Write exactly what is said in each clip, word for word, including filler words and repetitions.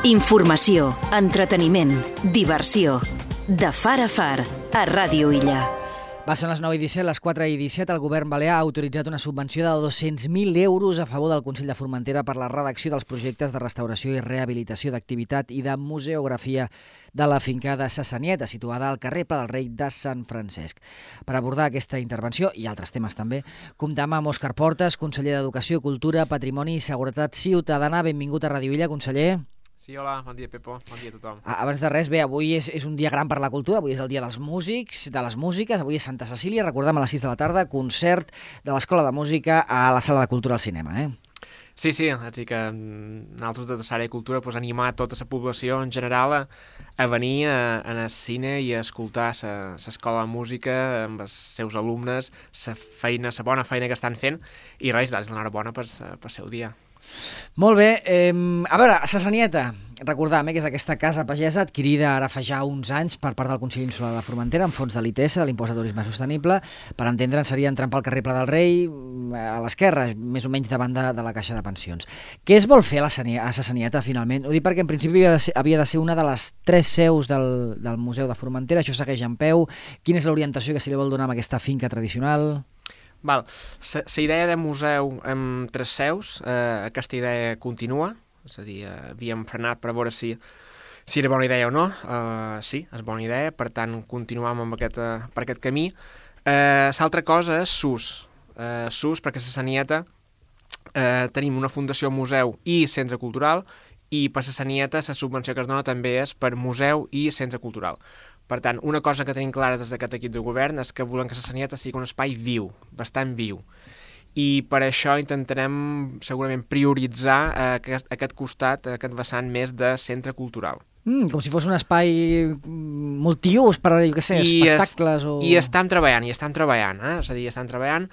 Informació, entreteniment, diversió. De far a far, a Ràdio Illa. Va ser les nou i disset, les quatre i disset, el govern balear ha autoritzat una subvenció de dos-cents mil euros a favor del Consell de Formentera per la redacció dels projectes de restauració i rehabilitació d'activitat i de museografia de la finca de Sa Sanieta, situada al carrer Pla del Rei de Sant Francesc. Per abordar aquesta intervenció i altres temes també, comptem amb Òscar Portes, conseller d'Educació, Cultura, Patrimoni i Seguretat Ciutadana. Benvingut a Ràdio Illa, conseller. Sí, hola, bon dia, Pepo, bon dia a tothom. Abans de res, bé, avui és, és un dia gran per la cultura, avui és el dia dels músics, de les músiques, avui és Santa Cecília, recordem a les sis de la tarda, concert de l'Escola de Música a la Sala de Cultura al Cinema, eh? Sí, sí, és a dir que nosaltres de l'àrea de cultura pues, animar tota la població en general a, a venir a, a al cine i a escoltar l'Escola de Música amb els seus alumnes, la feina, la bona feina que estan fent, i res, és l'enhorabona per el seu dia. Molt bé, eh, a veure, Sa Sanieta, recordam eh, que és aquesta casa pagesa adquirida ara fa ja uns anys per part del Consell Insular de Formentera amb fons de l'I T S, de l'Impost de Turisme Sostenible. Per entendre'n, seria entrant pel carrer Pla del Rei, a l'esquerra, més o menys davant de, de la Caixa de Pensions. Què es vol fer a, la Sania, a Sa Sanieta, finalment? Ho dic perquè en principi havia de ser, havia de ser una de les tres seus del, del Museu de Formentera, això segueix en peu. Quina és l'orientació que se li vol donar amb aquesta finca tradicional? Val, la idea de museu amb tres seus, eh, aquesta idea continua, és a dir, eh, havíem frenat per veure si, si era bona idea o no, eh, sí, és bona idea, per tant continuam amb aquest, eh, per aquest camí. Eh, L'altra cosa és S U S, eh, S U S perquè a Sa Sanieta eh, tenim una fundació museu i centre cultural, i per Sa Sanieta la subvenció que es dona també és per museu i centre cultural. Per tant, una cosa que tenim clara des d'aquest equip de govern és que volem que Sa Sanieta sigui un espai viu, bastant viu. I per això intentarem segurament prioritzar eh, aquest, aquest costat, aquest vessant més de centre cultural. Mm, com si fos un espai multiús per, jo què sé, I espectacles es, o... I estem treballant, i estem treballant, eh? És a dir, estem treballant.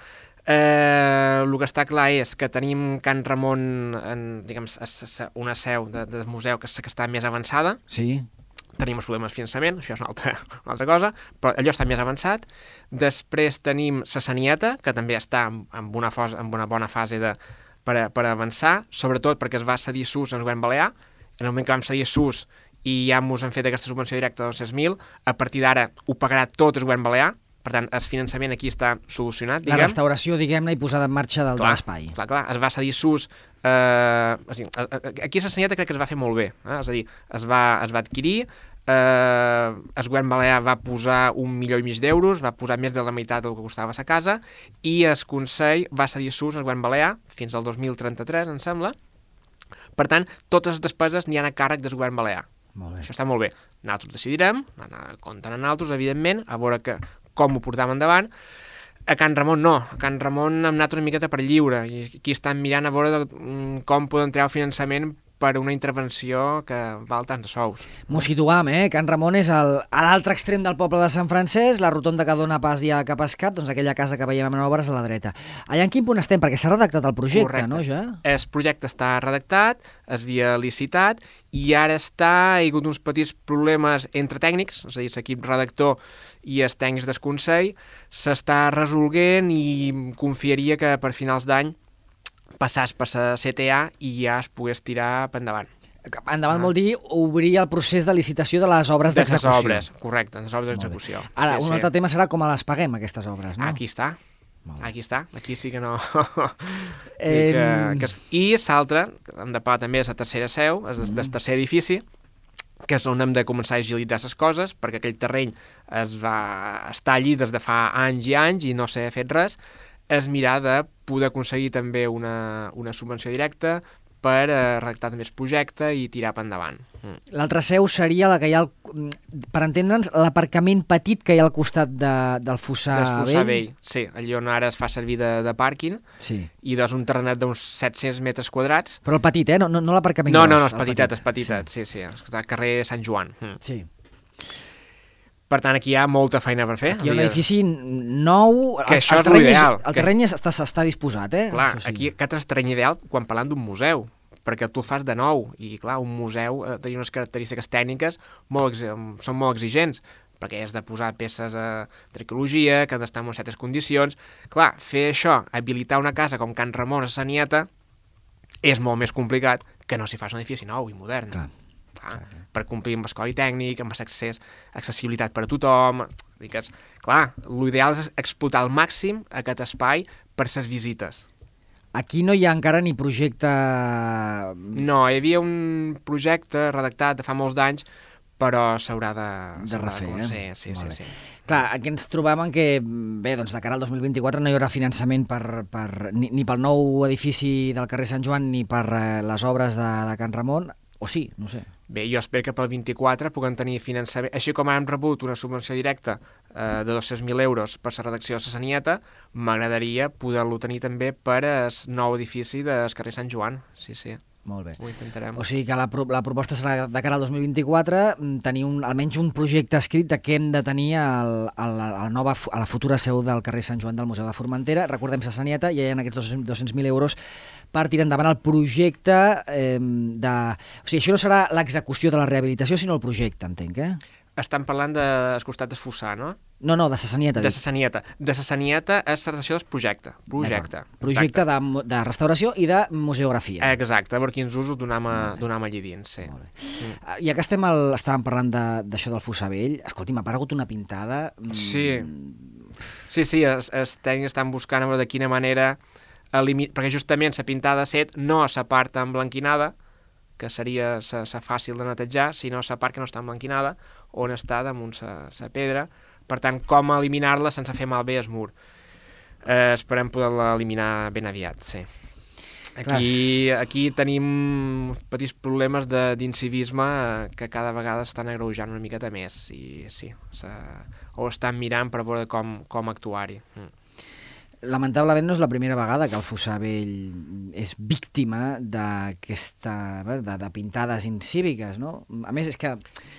Eh, el que està clar és que tenim Can Ramon, en, diguem, una seu de, de museu que, que està més avançada. Sí. Tenim els problemes de finançament, això és una altra, una altra cosa, però allò està més avançat. Després tenim Sa Sanieta, que també està en una, fos, en una bona fase de, per, a, per avançar, sobretot perquè es va cedir S U S en el govern balear. En el moment que vam cedir S U S i ja ens han fet aquesta subvenció directa de dos-cents mil, a partir d'ara ho pagarà tot el govern balear, per tant, el finançament aquí està solucionat, diguem. La restauració, diguem-ne, i posada en marxa del, clar, de l'espai. Clar, clar, es va cedir S U S. Eh, aquí a Sa Sanieta crec que es va fer molt bé, eh? És a dir, es va, es va adquirir, eh, el govern balear va posar un milió i mig d'euros, va posar més de la meitat del que costava sa casa, i el Consell va cedir S U S al govern balear fins al dos mil trenta-tres, em sembla. Per tant, totes les despeses n'hi ha a càrrec del govern balear. Això està molt bé. Nosaltres decidirem, compten a nosaltres, evidentment, a veure que, com ho portam endavant. A Can Ramon no, a Can Ramon hem anat una miqueta per lliure, i aquí estan mirant a veure de, com poden treure finançament per una intervenció que val tants sous. M'ho situam, eh? Can Ramon és el, a l'altre extrem del poble de Sant Francesc, la rotonda que dona pas ja cap a Escap, doncs aquella casa que veiem en obres a la dreta. Allà en quin punt estem? Perquè s'ha redactat el projecte, correcte, no, ja? El projecte està redactat, es havia licitat, i ara està, hi ha hagut uns petits problemes entre tècnics, és a dir, l'equip redactor i els tècnics del Consell, s'està resolguent i confiaria que per finals d'any passàs per la C T A i ja es pogués tirar per endavant. Endavant ah. vol dir obrir el procés de licitació de les obres d'execució. De les obres, correcte, de les obres d'execució. Ara, sí, un sí. altre tema serà com les paguem, aquestes obres, no? Aquí està, aquí està, aquí sí que no... eh... que, que es... I l'altre, que hem de parlar també, és la tercera seu, és mm. del tercer edifici, que és on hem de començar a agilitzar les coses, perquè aquell terreny es va estar allí des de fa anys i anys i no s'ha fet res, és mirar de poder aconseguir també una, una subvenció directa per eh, redactar també el projecte i tirar per endavant. Mm. L'altra seu seria la que hi ha, el, per entendre'ns, l'aparcament petit que hi ha al costat de, del fossar vell. Del fossar vell, sí, allà on ara es fa servir de, de pàrquing, sí. I doncs un terrenet d'uns set-cents metres quadrats. Però el petit, eh? No, no, no l'aparcament no, gros. No, no, és petitet, és petitet, sí, sí, sí, al carrer Sant Joan. Mm. Sí. Per tant, aquí hi ha molta feina per fer. Aquí hi ha un edifici nou... Que el, això el és l'ideal. El terreny que... està, està disposat, eh? Clar, sí. Aquí aquest és el terreny ideal quan parlant d'un museu, perquè tu el fas de nou, i clar, un museu eh, té unes característiques tècniques molt, són molt exigents, perquè has de posar peces eh, d'arqueologia, que han d'estar en certes condicions. Clar, fer això, habilitar una casa com Can Ramon a Sa Sanieta, és molt més complicat que no si fas un edifici nou i modern. Clar. clar, clar. Per complir amb el codi tècnic, amb l'accés, accessibilitat per a tothom. Digues, clar, l'ideal és explotar al màxim aquest espai per les visites. Aquí no hi ha encara ni projecte... No, hi havia un projecte redactat de fa molts d'anys, però s'haurà de... De refer, de... eh? Sí, sí, sí, sí. Clar, aquí ens trobàvem que, bé, doncs de cara al dos mil vint-i-quatre no hi haurà finançament per, per, ni, ni pel nou edifici del carrer Sant Joan ni per eh, les obres de, de Can Ramon, o sí, no sé. Bé, jo espero que pel vint-i-quatre puguem tenir finançament. Així com hem rebut una subvenció directa eh, de dos-cents mil euros per la redacció de la Sanieta, m'agradaria poder-lo tenir també per el nou edifici del carrer Sant Joan. Sí, sí. Molt bé. Ho intentarem. O sigui que la, pro la proposta serà de cara al dos mil vint-i-quatre tenir un, almenys un projecte escrit de què hem de tenir al, al, a, la nova, a la futura seu del carrer Sant Joan del Museu de Formentera. Recordem la Sanieta, ja hi ha aquests dos-cents mil euros per tirar endavant el projecte eh, de... O sigui, això no serà l'execució de la rehabilitació, sinó el projecte, entenc, eh? Estan parlant del costat del Fossar, no? No, no, de la Sanieta. De la Sanieta. De la Sanieta és la redacció del projecte. Projecte. Projecte de, de restauració i de museografia. Exacte, per quins usos donam, a, donam allí dins, sí. Molt bé. Mm. Ja que estem el, estàvem parlant d'això de, del Fossar Vell, escolti, m'ha aparegut una pintada... Sí, sí, sí, els, els tècnics estan buscant a veure de quina manera... Elimi... Perquè justament la pintada set no a la part emblanquinada, que seria la fàcil de netejar, sinó la part que no està emblanquinada, on està damunt la pedra. Per tant, com eliminar-la sense fer malbé el mur. Eh, esperem poder-la eliminar ben aviat, sí. Aquí, aquí tenim petits problemes d'incivisme que cada vegada estan agreujant una miqueta més, i sí, ho estan mirant per veure com, com actuar-hi. Mm. Lamentablement no és la primera vegada que el Fossar Vell és víctima d'aquesta, de, de pintades incíviques, no? A més, és que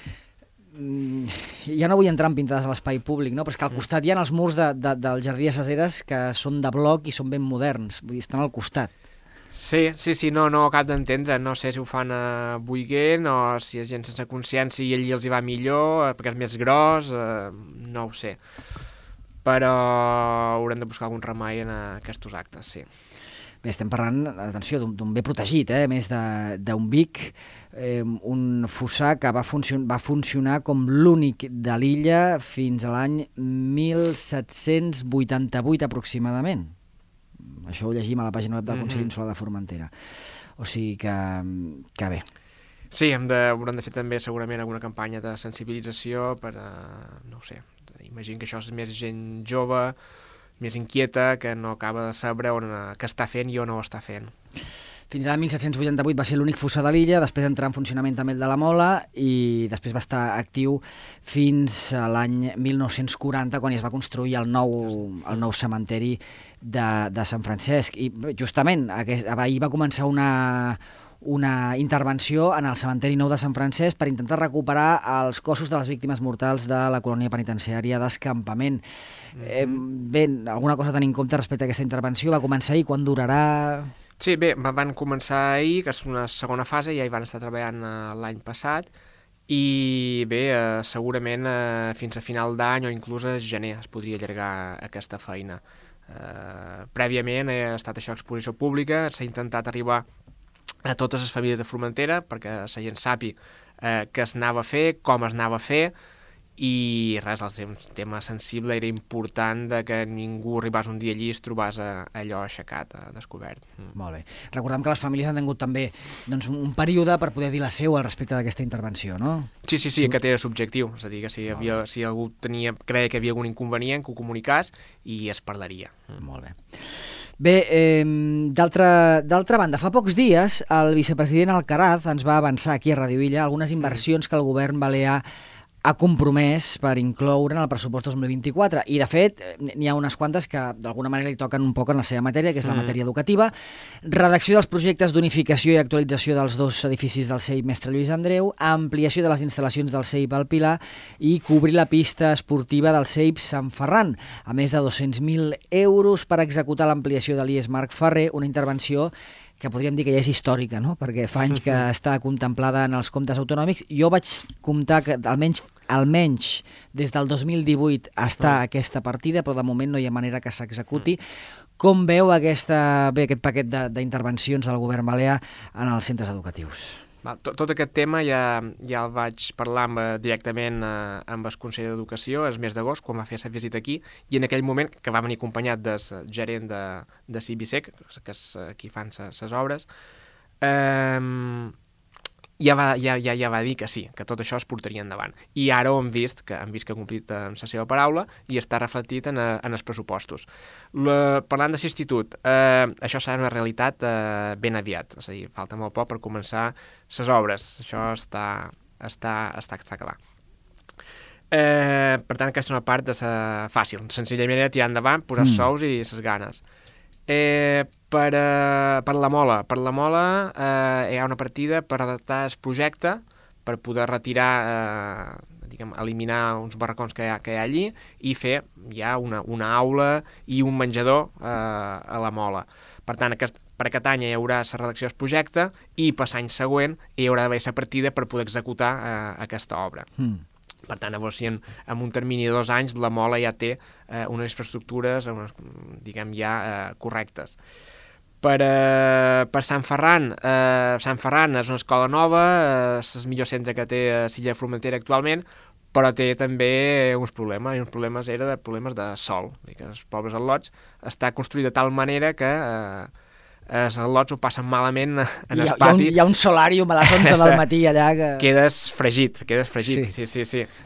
ja no vull entrar en pintades a l'espai públic, no? Però és que al costat hi ha els murs de, de, del Jardí de ses Eres que són de bloc i són ben moderns, vull dir, estan al costat. Sí, sí, sí, no, no ho acabo d'entendre, no sé si ho fan a buiguent o si és gent sense consciència i allí els hi va millor, perquè és més gros, eh, no ho sé. Però haurem de buscar algun remei en aquests actes, sí. Bé, estem parlant, atenció, d'un bé protegit, eh? A més d'un Vic, eh, un fossar que va, funcion va funcionar com l'únic de l'illa fins a l'any mil set-cents vuitanta-vuit aproximadament. Això ho llegim a la pàgina web del Consell Insular de Formentera. O sigui que, que bé. Sí, hem de, haurem de fer també segurament alguna campanya de sensibilització per a, no ho sé, imagino que això és més gent jove, més inquieta, que no acaba de saber on, què està fent i on no ho està fent. Fins a mil set-cents vuitanta-vuit va ser l'únic fossar de l'illa, després entrà en funcionament també el de la Mola i després va estar actiu fins a l'any mil nou-cents quaranta, quan es va construir el nou, el nou cementeri de, de Sant Francesc. I justament aquest, ahir va començar una... una intervenció en el cementeri nou de Sant Francesc per intentar recuperar els cossos de les víctimes mortals de la colònia penitenciària d'escampament. Mm-hmm. eh, bé, alguna cosa a tenir en compte respecte a aquesta intervenció? Va començar ahir, quan durarà? Sí, bé, van començar ahir, que és una segona fase, ja hi van estar treballant eh, l'any passat, i bé, eh, segurament eh, fins a final d'any o inclús a gener es podria allargar aquesta feina. Eh, prèviament ha estat això exposició pública, s'ha intentat arribar a totes les famílies de Formentera perquè la gent sàpiga eh, què es anava a fer, com es anava a fer, i res, el tema sensible era important de que ningú arribés un dia allí i es trobés allò aixecat, descobert. Mm. Molt bé. Recordem que les famílies han tingut també doncs, un període per poder dir la seu al respecte d'aquesta intervenció, no? Sí, sí, sí, sí. Aquest era subjectiu, és a dir, que si, havia, si algú tenia, creia que hi havia algun inconvenient, que ho comunicàs i es parlaria. Mm. Molt bé. Bé, eh, d'altra banda, fa pocs dies el vicepresident Alcaraz ens va avançar aquí a Radio Illa algunes inversions que el govern balear ha compromès per incloure en el pressupost dos mil vint-i-quatre, i de fet n'hi ha unes quantes que d'alguna manera li toquen un poc en la seva matèria, que és la matèria educativa, redacció dels projectes d'unificació i actualització dels dos edificis del C E I Mestre Lluís Andreu, ampliació de les instal·lacions del C E I P al Pilar i cobrir la pista esportiva del C E I P Sant Ferran, a més de dos-cents mil euros per executar l'ampliació de l'I E S Marc Ferrer, una intervenció que podríem dir que ja és històrica, no? Perquè fa anys que està contemplada en els comptes autonòmics. Jo vaig comptar que almenys almenys des del dos mil divuit està mm. aquesta partida, però de moment no hi ha manera que s'executi. Mm. Com veu aquesta, bé, aquest paquet d'intervencions del govern balear en els centres educatius? Val, tot, tot aquest tema ja, ja el vaig parlar amb, directament eh, amb el Consell d'Educació el mes d'agost, quan va fer la visita aquí, i en aquell moment, que va venir acompanyat del gerent de, de Cibisec, que és qui fan les obres, eh, ja, va, ja, ja, ja va dir que sí, que tot això es portaria endavant. I ara ho hem vist, que han vist que ha complit amb la seva paraula i està reflectit en, a, en els pressupostos. La, parlant de l'institut, eh, això serà una realitat eh, ben aviat, és a dir, falta molt poc per començar les obres, això està, està, està, està clar. Eh, per tant, aquesta és una part de sa... fàcil, senzillament era tirar endavant, posar mm. sous i les ganes. Eh, per, uh, per la mola per la mola eh, hi ha una partida per adaptar el projecte per poder retirar eh, diguem, eliminar uns barracons que hi ha, que hi ha allí i fer ja una, una aula i un menjador eh, a la mola. Per tant, aquest, per aquest any hi haurà la redacció del projecte i per l'any següent hi haurà d'haver la partida per poder executar eh, aquesta obra. Mm. Per tant, llavors, si en, en un termini de dos anys la mola ja té eh, unes infraestructures unes, diguem, ja eh, correctes. Per, eh, per Sant Ferran, eh, Sant Ferran és una escola nova, eh, és el millor centre que té a Silla de Formentera actualment, però té també uns problemes, i uns problemes era de problemes de sol, que els pobres al·lots està construït de tal manera que eh, els al·lots ho passen malament en el pati. Hi ha un, hi ha un solàrium a les onze del matí allà que... Quedes fregit, quedes fregit, sí, sí, sí. sí.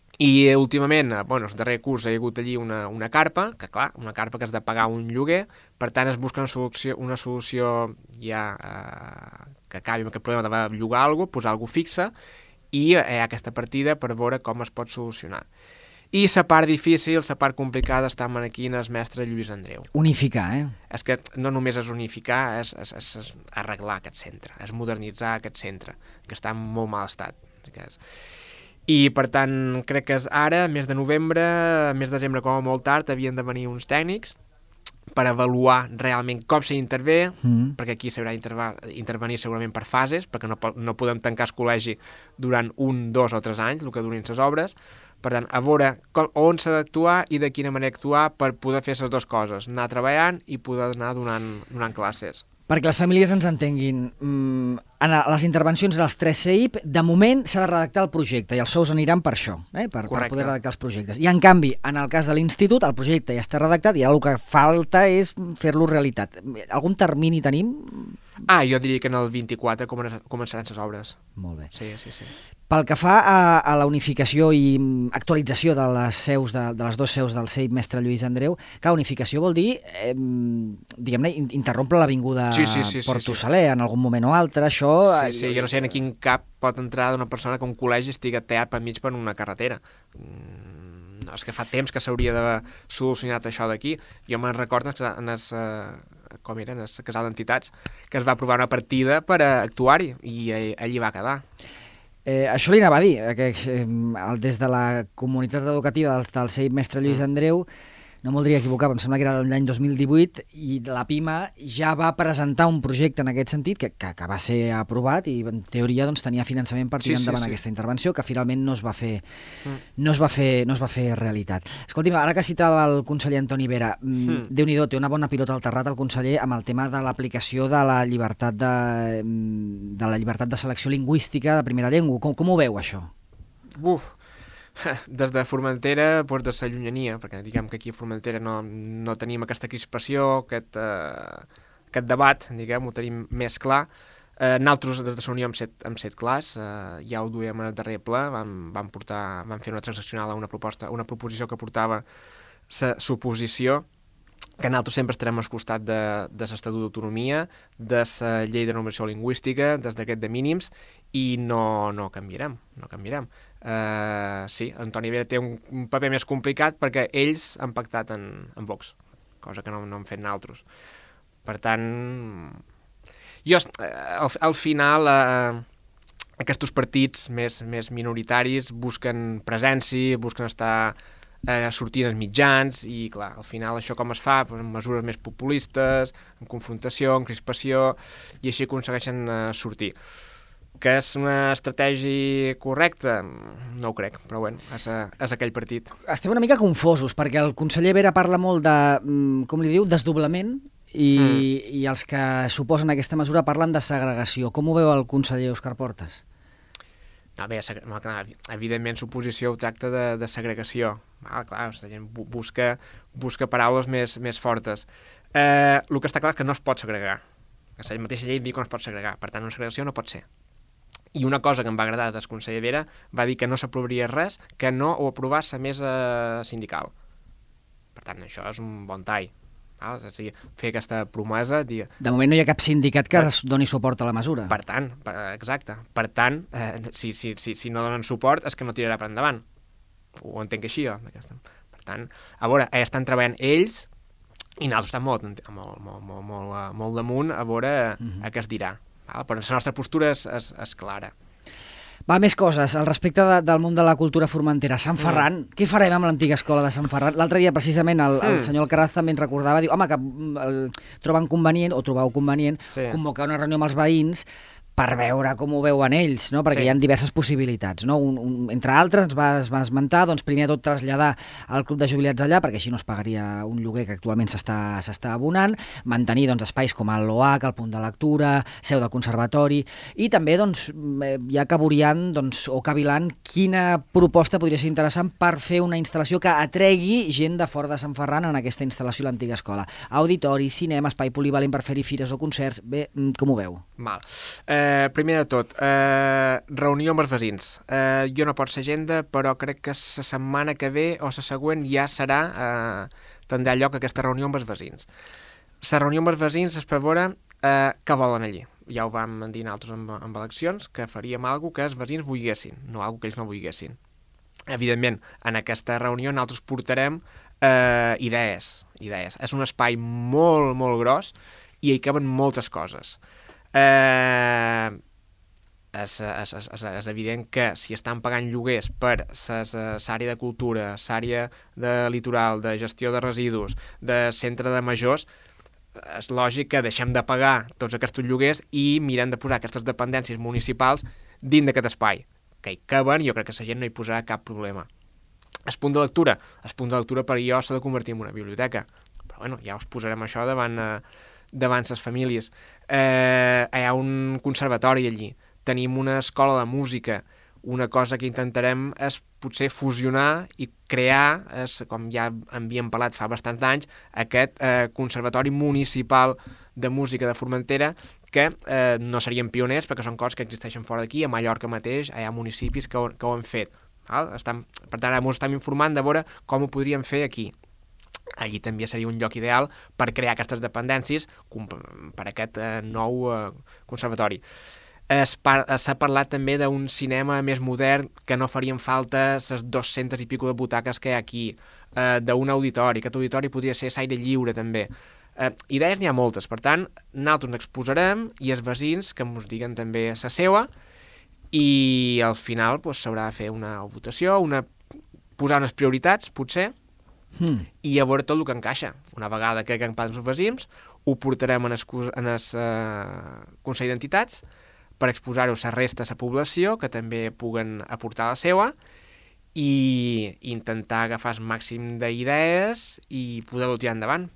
I últimament, bueno, el darrer curs hi ha hagut allí una, una carpa, que clar, una carpa que has de pagar un lloguer, per tant es busca una solució, una solució ja eh, que acabi amb aquest problema de llogar alguna cosa, posar alguna cosa fixa, i hi ha aquesta partida per veure com es pot solucionar. I la part difícil, la part complicada, està aquí en el mestre Lluís Andreu. Unificar, eh? És que no només és unificar, és, és, és, és arreglar aquest centre, és modernitzar aquest centre, que està en molt mal estat. És... I, per tant, crec que és ara, mes de novembre, mes de desembre com a molt tard, havien de venir uns tècnics per avaluar realment com s'intervé, mm. perquè aquí s'haurà d'intervenir segurament per fases, perquè no, no podem tancar el col·legi durant un, dos o tres anys, el que durin les obres. Per tant, a veure com, on s'ha d'actuar i de quina manera actuar per poder fer les dues coses, anar treballant i poder anar donant, donant classes. Perquè les famílies ens entenguin, en les intervencions dels tres C I P, de moment s'ha de redactar el projecte i els sous aniran per això, eh? per, per poder redactar els projectes. I en canvi, en el cas de l'institut, el projecte ja està redactat i ara el que falta és fer-lo realitat. Algun termini tenim? Ah, jo diria que en el vint-i-quatre començaran les obres. Molt bé. Sí, sí, sí. Pel que fa a, a la unificació i actualització de les seus de, de les dues seus del C I P Mestre Lluís Andreu, que unificació vol dir, eh, diguem-ne, interrompre l'avinguda sí, sí, sí, Porto sí, sí. Saler en algun moment o altre, això... Sí, sí, jo no sé en quin cap pot entrar d'una persona que un col·legi estigui tallat per mig per una carretera. Mm, no, és que fa temps que s'hauria d'haver solucionat això d'aquí. Jo me'n recordo en el, eh, com era, en el casal d'entitats, que es va aprovar una partida per actuar-hi i allí va quedar. Eh, això li anava a dir, que eh, des de la comunitat educativa del, del C I P Mestre Lluís Andreu, no m'ho voldria equivocar, em sembla que era l'any dos mil divuit, i la PIMA ja va presentar un projecte en aquest sentit, que, que, que va ser aprovat i en teoria doncs, tenia finançament per tirar sí, endavant sí, sí. aquesta intervenció, que finalment no es va fer, mm. no es va fer, no es va fer realitat. Escolti'm, ara que citava el conseller Antoni Vera, mm. Déu-n'hi-do, té una bona pilota al terrat el conseller amb el tema de l'aplicació de la llibertat de, de la llibertat de selecció lingüística de primera llengua. Com, com ho veu, això? Uf! Des de Formentera, doncs de la llunyania, perquè diguem que aquí a Formentera no, no tenim aquesta crispació, aquest, eh, aquest debat, diguem, ho tenim més clar. Eh, nosaltres des de la Unió hem set, hem set clars, eh, ja ho duíem en el darrer ple, vam, vam, portar, vam fer una transaccional a una proposta, una proposició que portava la suposició, que nosaltres sempre estarem al costat de, de l'Estatut d'Autonomia, de la llei de normació lingüística, des d'aquest de mínims, i no, no canviarem, no canviarem. Uh, sí, Antoni Vera té un, un paper més complicat perquè ells han pactat en, en Vox, cosa que no, no hem fet nosaltres. Per tant, jo, al, al final, uh, aquests partits més, més minoritaris busquen presència, busquen estar eh, sortint als mitjans i, clar, al final això com es fa? Pues, amb mesures més populistes, amb confrontació, amb crispació, i així aconsegueixen eh, sortir. Que és una estratègia correcta? No ho crec, però bueno, és, a, és aquell partit. Estem una mica confosos, perquè el conseller Vera parla molt de, com li diu, desdoblament, i, Mm. i els que suposen aquesta mesura parlen de segregació. Com ho veu el conseller Òscar Portas? No, bé, seg- no, clar, evidentment l'oposició ho tracta de, de segregació. Ah, clar, la gent bu- busca, busca paraules més, més fortes. Eh, el que està clar és que no es pot segregar. Que la mateixa llei diu que no es pot segregar. Per tant, una segregació no pot ser. I una cosa que em va agradar del conseller Vera va dir que no s'aprovaria res que no ho aprovés la mesa sindical. Per tant, això és un bon tall. Val? És a dir, fer aquesta promesa... Dir, De moment no hi ha cap sindicat que es doni suport a la mesura. per tant, per, exacte, per tant, eh, si, si, si, si no donen suport és que no tirarà per endavant. Ho entenc així, jo. D'aquesta. Per tant, a veure, eh, estan treballant ells i nosaltres estem molt, molt, molt, molt, molt, eh, molt damunt a veure uh-huh. a què es dirà. Val? Però la nostra postura és, és, és clara. Va, més coses. Al respecte de, del món de la cultura formentera. Sant Ferran, mm. què farem amb l'antiga escola de Sant Ferran? L'altre dia, precisament, el, el Mm. senyor Alcaraz també ens recordava, diu, home, que mm, el, troben convenient, o trobau convenient, Sí. convocar una reunió amb els veïns per veure com ho veuen ells, no? Perquè Sí. hi ha diverses possibilitats. No? Un, un, entre altres, es va, es va esmentar, doncs, primer de tot traslladar el club de jubilats allà, perquè així no es pagaria un lloguer que actualment s'està s'està abonant, mantenir doncs, espais com el LOAC, el punt de lectura, seu del conservatori, i també doncs, eh, ja cavorien doncs, o cavilant quina proposta podria ser interessant per fer una instal·lació que atregui gent de fora de Sant Ferran en aquesta instal·lació a l'antiga escola. Auditori, cinema, espai polivalent per fer-hi fires o concerts. Bé, mm, com ho veu? Val. Eh, primer de tot, eh, reunió amb els veïns. Eh, jo no pot ser agenda, però crec que la setmana que ve o la següent ja serà, eh, tindrà lloc aquesta reunió amb els veïns. La reunió amb els veïns és per veure eh, què volen allí. Ja ho vam dir nosaltres amb, amb eleccions, que faríem alguna que els veïns volguessin, no alguna que ells no volguessin. Evidentment, en aquesta reunió nosaltres portarem eh, idees, idees. És un espai molt, molt gros i hi caben moltes coses. Eh, és, és, és, és evident que si estan pagant lloguers per l'àrea de cultura, l'àrea de litoral, de gestió de residus, de centre de majors, és lògic que deixem de pagar tots aquests lloguers i mirem de posar aquestes dependències municipals dins d'aquest espai, que hi caben i jo crec que la gent no hi posarà cap problema. El punt de lectura, el punt de lectura per jo s'ha de convertir en una biblioteca, però bueno, ja us posarem això davant, eh, davant les famílies. Eh, hi ha un conservatori allí, tenim una escola de música, una cosa que intentarem és potser fusionar i crear, és, com ja havíem parlat fa bastants anys, aquest eh, conservatori municipal de música de Formentera, que eh, no serien pioners perquè són coses que existeixen fora d'aquí, a Mallorca mateix hi ha municipis que ho, que ho han fet. Val? Estan, per tant, ara ens estem informant de veure com ho podríem fer aquí. Allí també seria un lloc ideal per crear aquestes dependències per aquest eh, nou eh, conservatori. S'ha parlat també d'un cinema més modern que no farien falta les dos-centes i pico de butaques que hi ha aquí, eh, d'un auditori, aquest auditori podria ser l'aire lliure també. Eh, idees n'hi ha moltes, per tant, nosaltres n'exposarem i els veïns que ens diguen també la seva i al final pues, s'haurà de fer una votació, una, posar unes prioritats, potser, Hmm. i a veure tot el que encaixa. Una vegada que haguem parlat amb els veïns, ho portarem en el uh, Consell d'Entitats per exposar-ho a la resta de la població, que també puguen aportar la seva, i intentar agafar el màxim d'idees i poder-ho tirar endavant.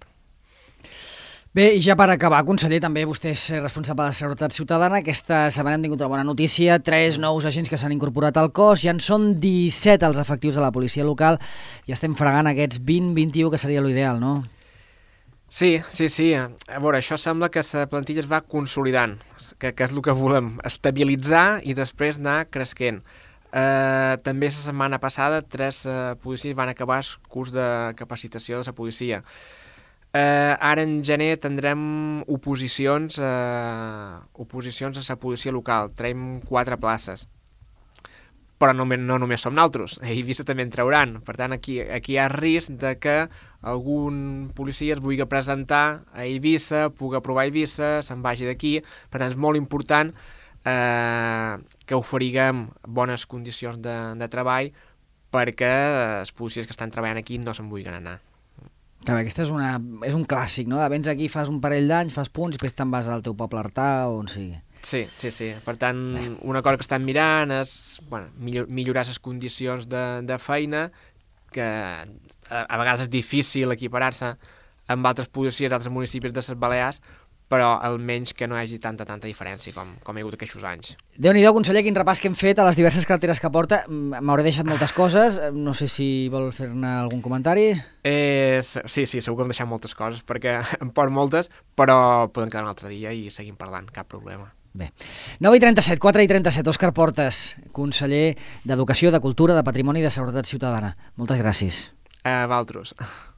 Bé, i ja per acabar, conseller, també vostè és responsable de Seguretat Ciutadana. Aquesta setmana hem tingut una bona notícia, tres nous agents que s'han incorporat al cos, ja en són disset els efectius de la policia local i estem fregant aquests vint vint i u que seria l'ideal, no? Sí, sí, sí. A veure, això sembla que la plantilla es va consolidant, que, que és el que volem, estabilitzar i després anar cresquent. Eh, també la setmana passada tres eh, policies van acabar el curs de capacitació de la policia. Eh, ara en gener tindrem oposicions, eh, oposicions a la policia local, traiem quatre places, però no, no només som nosaltres, a Eivissa també en trauran, per tant aquí, aquí hi ha risc de que algun policia es vulgui presentar a Eivissa, pugui aprovar a Eivissa, se'n vagi d'aquí, per tant és molt important eh, que oferiguem bones condicions de, de treball perquè els policies que estan treballant aquí no se'n vulguin anar. Clar, aquesta és, una, és un clàssic, no? De vens aquí, fas un parell d'anys, fas punts i després te'n vas al teu poble artà o on sigui. Sí, sí, sí. Per tant, Bé. una cosa que estan mirant és bueno, millor, millorar les condicions de, de feina, que a, a vegades és difícil equiparar-se amb altres policies d'altres municipis de les Balears, però almenys que no hi hagi tanta, tanta diferència com, com hi ha hagut aquests anys. Déu-n'hi-do, conseller, quin repàs que hem fet a les diverses carreteres que porta. M'hauré deixat moltes coses, no sé si vol fer-ne algun comentari. Eh, sí, sí, segur que hem deixat moltes coses, perquè en porto moltes, però podem quedar un altre dia i seguim parlant, cap problema. Bé, nou i trenta-set, quatre i trenta-set, Òscar Portes, conseller d'Educació, de Cultura, de Patrimoni i de Seguretat Ciutadana. Moltes gràcies. A vosaltres.